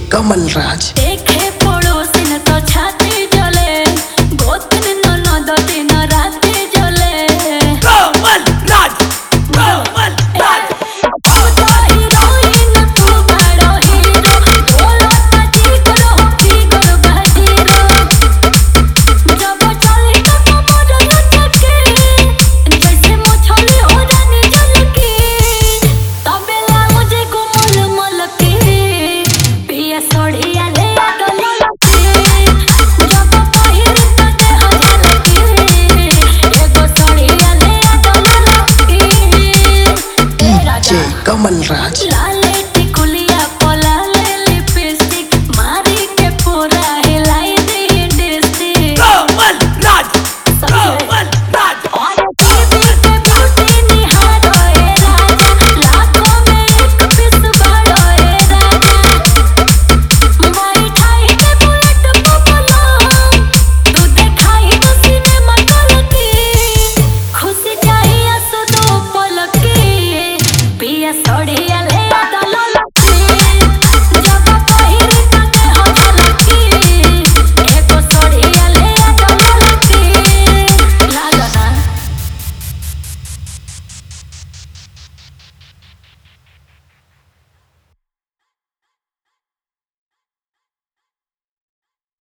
कमल राज। देखे पड़ोसिन तो छाती जले, गोतन ननद दिन राती जले। कमल राज, कमल राज। तू तो हीरोइन तू बड़ो हीरो, बोलो ताजी करो फिगर बजीरो। जब चली तो कमर लचके, जैसे मछली हो रानी झलकी। तबेला मुझे कोमल मलके, पिया सोड़िया ले आगो ललकी। जब पहिर तो देह झलकी, एगो सोड़िया ले आगो ललकी। DJ कमल राज।